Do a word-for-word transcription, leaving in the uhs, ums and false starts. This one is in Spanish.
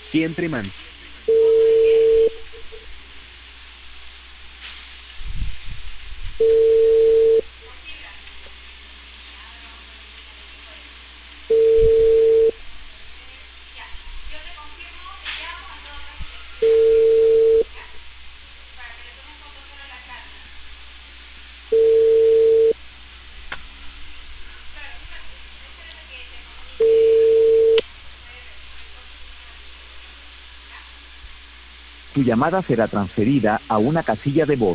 Siempre man. Tu llamada será transferida a una casilla de voz.